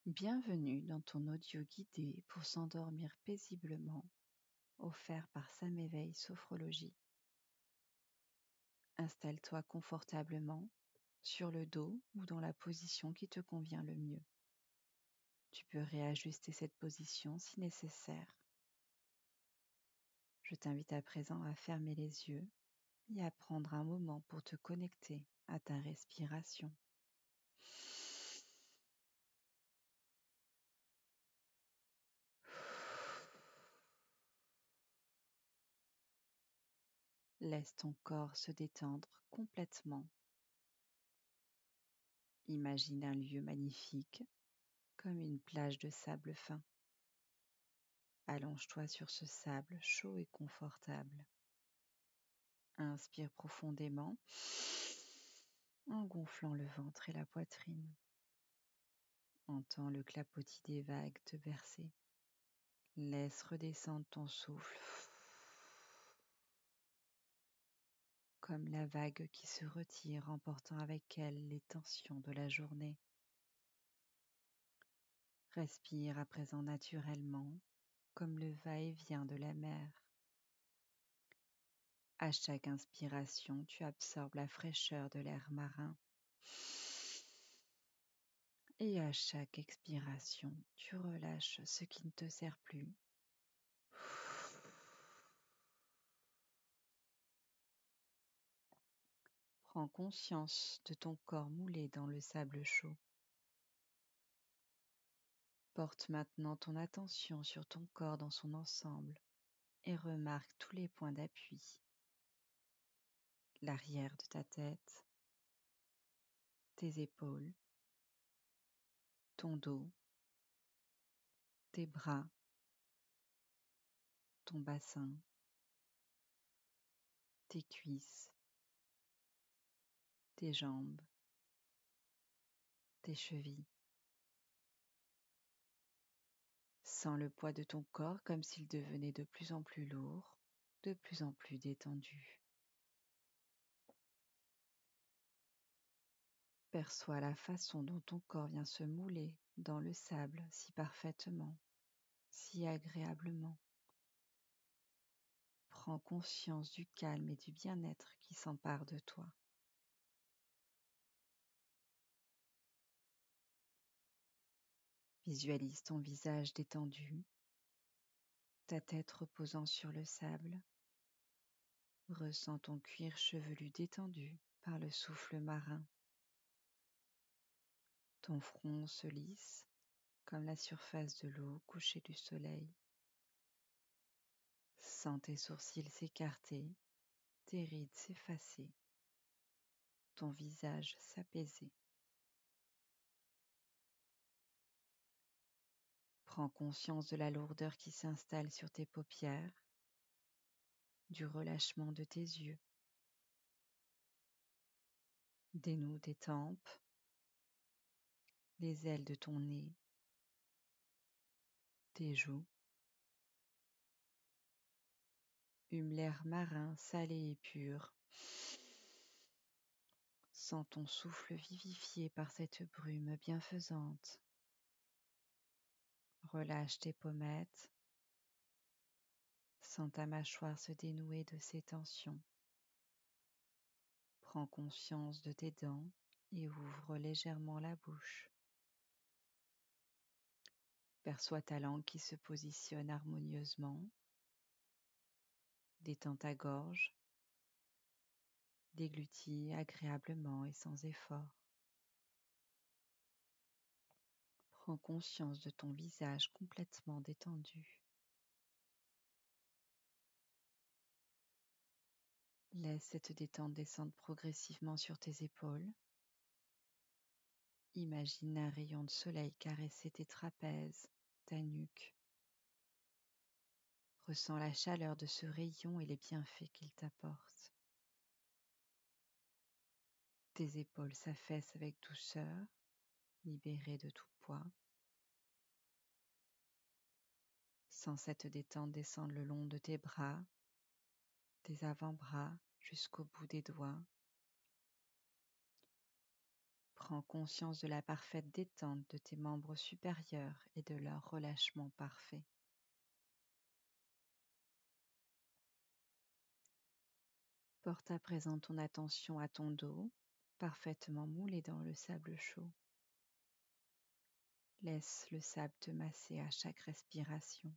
Bienvenue dans ton audio guidé pour s'endormir paisiblement, offert par Sam Éveil Sophrologie. Installe-toi confortablement sur le dos ou dans la position qui te convient le mieux. Tu peux réajuster cette position si nécessaire. Je t'invite à présent à fermer les yeux et à prendre un moment pour te connecter à ta respiration. Laisse ton corps se détendre complètement. Imagine un lieu magnifique, comme une plage de sable fin. Allonge-toi sur ce sable chaud et confortable. Inspire profondément en gonflant le ventre et la poitrine. Entends le clapotis des vagues te bercer. Laisse redescendre ton souffle comme la vague qui se retire, emportant avec elle les tensions de la journée. Respire à présent naturellement, comme le va-et-vient de la mer. À chaque inspiration, tu absorbes la fraîcheur de l'air marin. Et à chaque expiration, tu relâches ce qui ne te sert plus. Prends conscience de ton corps moulé dans le sable chaud. Porte maintenant ton attention sur ton corps dans son ensemble et remarque tous les points d'appui. L'arrière de ta tête, tes épaules, ton dos, tes bras, ton bassin, tes cuisses, tes jambes, tes chevilles. Sens le poids de ton corps comme s'il devenait de plus en plus lourd, de plus en plus détendu. Perçois la façon dont ton corps vient se mouler dans le sable si parfaitement, si agréablement. Prends conscience du calme et du bien-être qui s'emparent de toi. Visualise ton visage détendu, ta tête reposant sur le sable. Ressens ton cuir chevelu détendu par le souffle marin. Ton front se lisse comme la surface de l'eau au coucher du soleil. Sens tes sourcils s'écarter, tes rides s'effacer, ton visage s'apaiser. Prends conscience de la lourdeur qui s'installe sur tes paupières, du relâchement de tes yeux. Dénoue tes tempes, les ailes de ton nez, tes joues. Hume l'air marin, salé et pur. Sens ton souffle vivifié par cette brume bienfaisante. Relâche tes pommettes. Sens ta mâchoire se dénouer de ses tensions. Prends conscience de tes dents et ouvre légèrement la bouche. Perçois ta langue qui se positionne harmonieusement. Détends ta gorge. Déglutis agréablement et sans effort. Prends conscience de ton visage complètement détendu. Laisse cette détente descendre progressivement sur tes épaules. Imagine un rayon de soleil caresser tes trapèzes, ta nuque. Ressens la chaleur de ce rayon et les bienfaits qu'il t'apporte. Tes épaules s'affaissent avec douceur, libérées de tout poids. Sens cette détente descendre le long de tes bras, tes avant-bras jusqu'au bout des doigts. Prends conscience de la parfaite détente de tes membres supérieurs et de leur relâchement parfait. Porte à présent ton attention à ton dos, parfaitement moulé dans le sable chaud. Laisse le sable te masser à chaque respiration.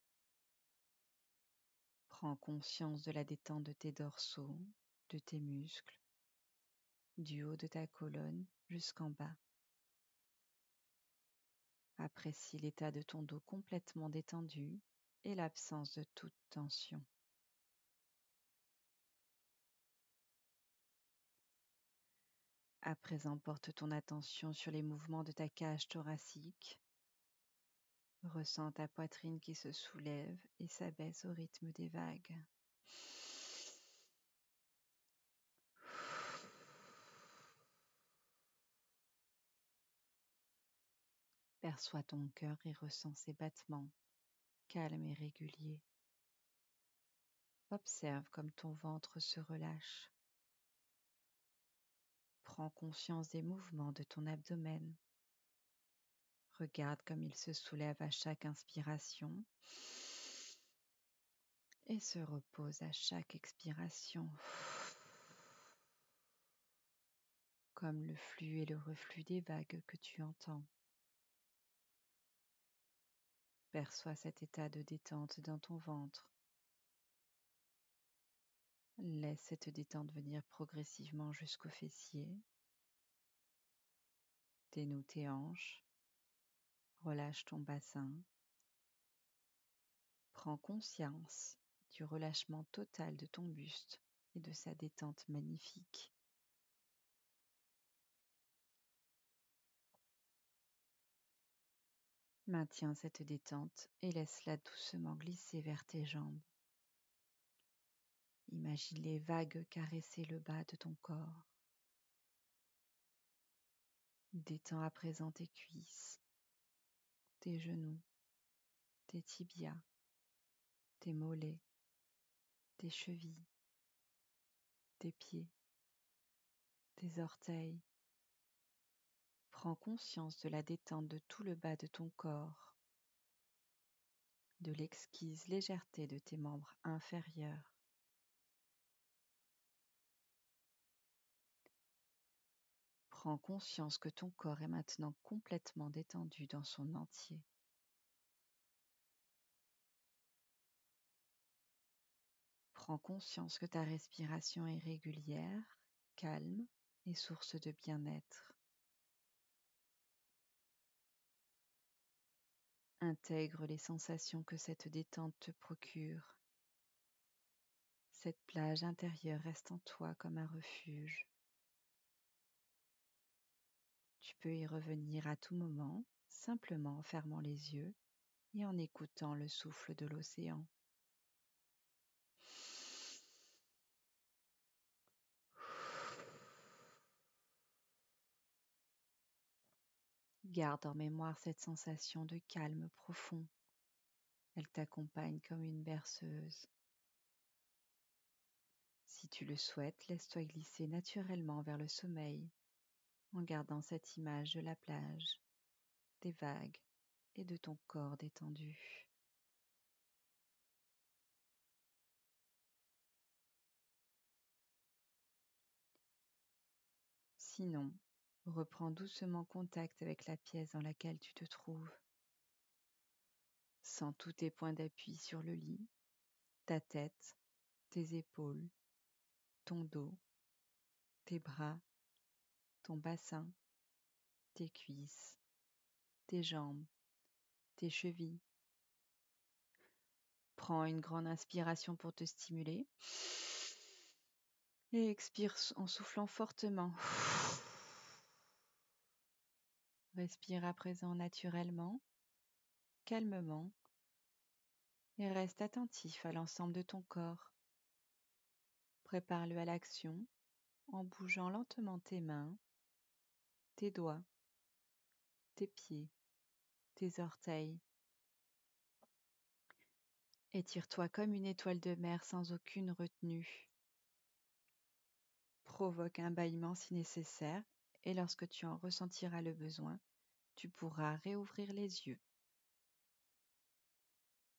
Prends conscience de la détente de tes dorsaux, de tes muscles, du haut de ta colonne jusqu'en bas. Apprécie l'état de ton dos complètement détendu et l'absence de toute tension. À présent, porte ton attention sur les mouvements de ta cage thoracique. Ressens ta poitrine qui se soulève et s'abaisse au rythme des vagues. Perçois ton cœur et ressens ses battements, calmes et réguliers. Observe comme ton ventre se relâche. Prends conscience des mouvements de ton abdomen. Regarde comme il se soulève à chaque inspiration et se repose à chaque expiration, comme le flux et le reflux des vagues que tu entends. Perçois cet état de détente dans ton ventre. Laisse cette détente venir progressivement jusqu'aux fessiers. Dénoue tes hanches. Relâche ton bassin. Prends conscience du relâchement total de ton buste et de sa détente magnifique. Maintiens cette détente et laisse-la doucement glisser vers tes jambes. Imagine les vagues caresser le bas de ton corps. Détends à présent tes cuisses, tes genoux, tes tibias, tes mollets, tes chevilles, tes pieds, tes orteils. Prends conscience de la détente de tout le bas de ton corps, de l'exquise légèreté de tes membres inférieurs. Prends conscience que ton corps est maintenant complètement détendu dans son entier. Prends conscience que ta respiration est régulière, calme et source de bien-être. Intègre les sensations que cette détente te procure. Cette plage intérieure reste en toi comme un refuge. Tu peux y revenir à tout moment, simplement en fermant les yeux et en écoutant le souffle de l'océan. Garde en mémoire cette sensation de calme profond. Elle t'accompagne comme une berceuse. Si tu le souhaites, laisse-toi glisser naturellement vers le sommeil en gardant cette image de la plage, des vagues et de ton corps détendu. Sinon, reprends doucement contact avec la pièce dans laquelle tu te trouves. Sens tous tes points d'appui sur le lit, ta tête, tes épaules, ton dos, tes bras, ton bassin, tes cuisses, tes jambes, tes chevilles. Prends une grande inspiration pour te stimuler et expire en soufflant fortement. Respire à présent naturellement, calmement et reste attentif à l'ensemble de ton corps. Prépare-le à l'action en bougeant lentement tes mains, tes doigts, tes pieds, tes orteils. Étire-toi comme une étoile de mer sans aucune retenue. Provoque un bâillement si nécessaire et lorsque tu en ressentiras le besoin, tu pourras réouvrir les yeux.